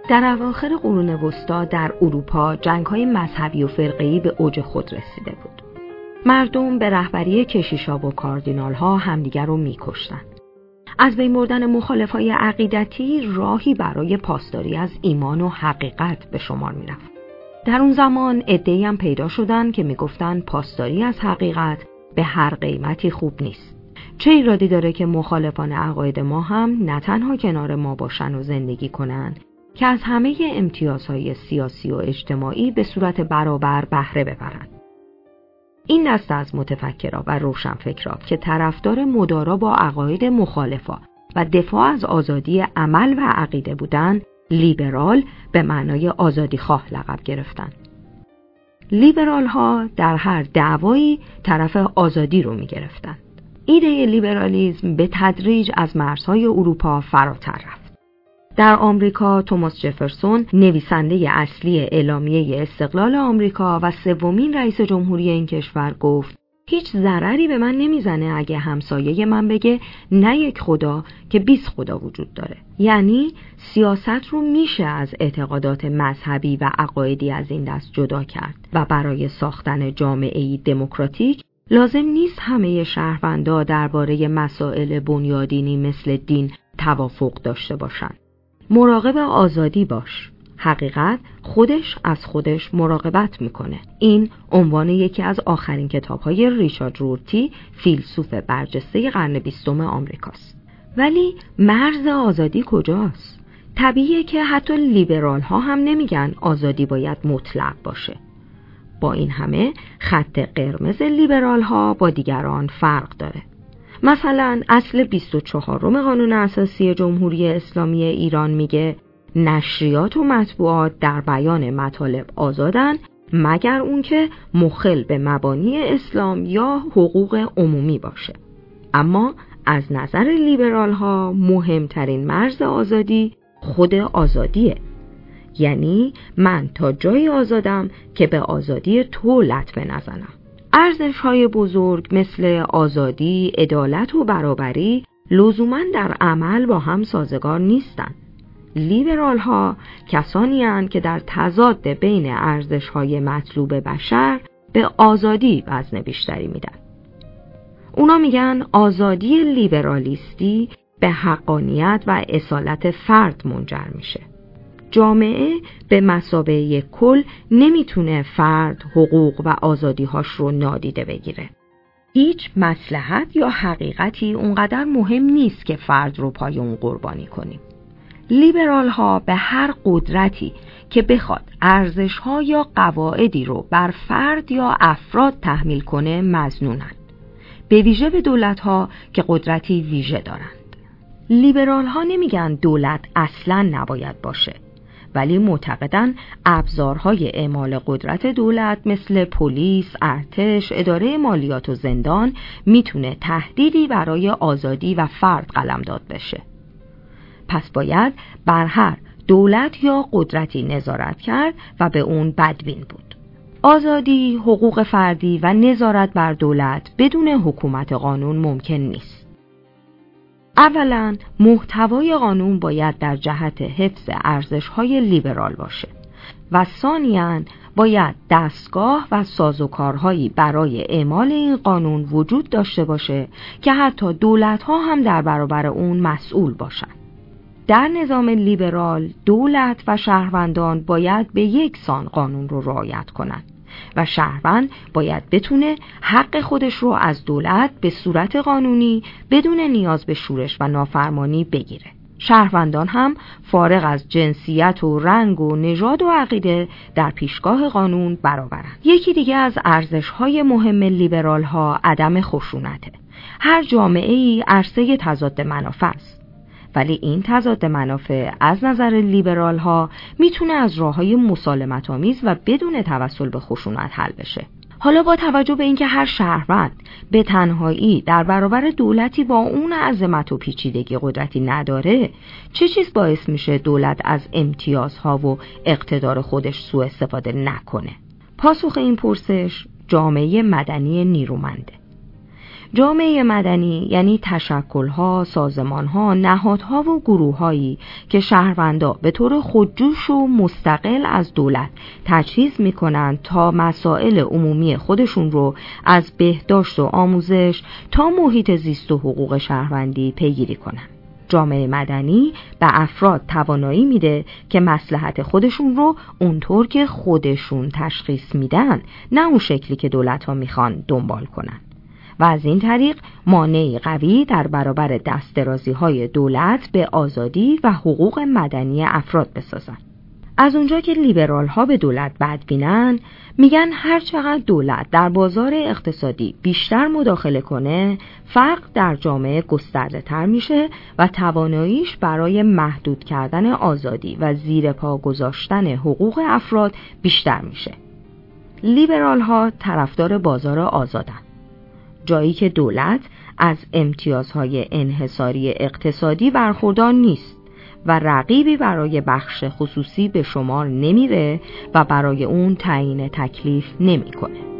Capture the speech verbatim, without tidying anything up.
در اواخر قرون وسطی در اروپا جنگ‌های مذهبی و فرقه‌ای به اوج خود رسیده بود. مردم به رهبری کشیشا و کاردینال‌ها همدیگر رو می‌کشتند. از بین بردن مخالفای عقیدتی راهی برای پاسداری از ایمان و حقیقت به شمار می‌رفت. در اون زمان عده‌ای هم پیدا شدن که میگفتن پاسداری از حقیقت به هر قیمتی خوب نیست. چه ایرادی داره که مخالفان عقاید ما هم نه تنها کنار ما باشن و زندگی کنن، که از همه امتیازهای سیاسی و اجتماعی به صورت برابر بهره ببرن. این دسته از متفکرها و روشنفکرها که طرفدار مدارا با عقاید مخالفا و دفاع از آزادی عمل و عقیده بودن، لیبرال به معنای آزادی خواه لقب گرفتن. لیبرال ها در هر دعوایی طرف آزادی رو می گرفتن. ایده لیبرالیسم به تدریج از مرزهای اروپا فراتر رفت. در آمریکا توماس جفرسون، نویسنده اصلی اعلامیه استقلال آمریکا و سومین رئیس جمهوری این کشور، گفت هیچ ضرری به من نمیزنه اگه همسایه من بگه نه یک خدا که بیست خدا وجود داره. یعنی سیاست رو میشه از اعتقادات مذهبی و عقایدی از این دست جدا کرد و برای ساختن جامعه‌ای دموکراتیک لازم نیست همه شهروندا درباره مسائل بنیادینی مثل دین توافق داشته باشن. مراقب آزادی باش. حقیقت خودش از خودش مراقبت میکنه. این عنوان یکی از آخرین کتاب‌های ریچارد رورتی، فیلسوف برجسته قرن بیستم آمریکاست. ولی مرز آزادی کجاست؟ طبیعیه که حتی لیبرال ها هم نمیگن آزادی باید مطلق باشه. با این همه خط قرمز لیبرال ها با دیگران فرق داره. مثلا اصل بیست و چهارم قانون اساسی جمهوری اسلامی ایران میگه نشریات و مطبوعات در بیان مطالب آزادن مگر اون که مخل به مبانی اسلام یا حقوق عمومی باشه. اما از نظر لیبرال ها مهمترین مرز آزادی خود آزادیه. یعنی من تا جایی آزادم که به آزادی تو لطمه نزنم. ارزش‌های بزرگ مثل آزادی، عدالت و برابری لزوماً در عمل با هم سازگار نیستن. لیبرال ها کسانی هستند که در تضاد بین ارزش‌های مطلوب بشر به آزادی وزن بیشتری میدن. اونا میگن آزادی لیبرالیستی به حقانیت و اصالت فرد منجر میشه. جامعه به مثابه یک کل نمیتونه فرد حقوق و آزادی‌هاش رو نادیده بگیره. هیچ مصلحت یا حقیقتی اونقدر مهم نیست که فرد رو پای اون قربانی کنیم. لیبرال ها به هر قدرتی که بخواد ارزش‌ها یا قواعدی رو بر فرد یا افراد تحمیل کنه مظنونن، به ویژه به دولت‌ها که قدرتی ویژه دارند. لیبرال ها نمیگن دولت اصلاً نباید باشه، ولی معتقدن ابزارهای اعمال قدرت دولت مثل پلیس، ارتش، اداره مالیات و زندان میتونه تهدیدی برای آزادی و فرد قلمداد بشه. پس باید بر هر دولت یا قدرتی نظارت کرد و به اون بدبین بود. آزادی، حقوق فردی و نظارت بر دولت بدون حکومت قانون ممکن نیست. اولا محتوای قانون باید در جهت حفظ ارزش‌های لیبرال باشه و ثانیاً باید دستگاه و سازوکارهایی برای اعمال این قانون وجود داشته باشه که حتی دولت‌ها هم در برابر اون مسئول باشن. در نظام لیبرال دولت و شهروندان باید به یک سان قانون رو رعایت کنن و شهروند باید بتونه حق خودش رو از دولت به صورت قانونی بدون نیاز به شورش و نافرمانی بگیره. شهروندان هم فارغ از جنسیت و رنگ و نژاد و عقیده در پیشگاه قانون برابرند. یکی دیگه از ارزش‌های مهم لیبرال ها عدم خشونته. هر جامعه‌ای عرصه تضاد منافع است، ولی این تضاد منافع از نظر لیبرال ها میتونه از راه‌های مسالمت آمیز و بدون توسل به خشونت حل بشه. حالا با توجه به اینکه هر شهروند به تنهایی در برابر دولتی با اون عظمت و پیچیدگی قدرتی نداره، چه چیز باعث میشه دولت از امتیازها و اقتدار خودش سوء استفاده نکنه؟ پاسخ این پرسش جامعه مدنی نیرومنده. جامعه مدنی یعنی تشکل‌ها، سازمان‌ها، نهادها و گروه‌هایی که شهروندا به طور خودجوش و مستقل از دولت تجهیز می‌کنند تا مسائل عمومی خودشون رو از بهداشت و آموزش تا محیط زیست و حقوق شهروندی پیگیری کنند. جامعه مدنی به افراد توانایی میده که مصلحت خودشون رو اونطور که خودشون تشخیص میدن، نه اون شکلی که دولت‌ها میخوان دنبال کنن، و از این طریق مانعی قوی در برابر دست‌درازی‌های دولت به آزادی و حقوق مدنی افراد بسازن. از اونجا که لیبرال ها به دولت بدبینن، میگن هر چقدر دولت در بازار اقتصادی بیشتر مداخله کنه، فرق در جامعه گسترده تر میشه و تواناییش برای محدود کردن آزادی و زیر پا گذاشتن حقوق افراد بیشتر میشه. لیبرال ها طرفدار بازار آزادن، جایی که دولت از امتیازهای انحصاری اقتصادی برخوردار نیست و رقیبی برای بخش خصوصی به شمار نمیره و برای اون تعیین تکلیف نمیکنه.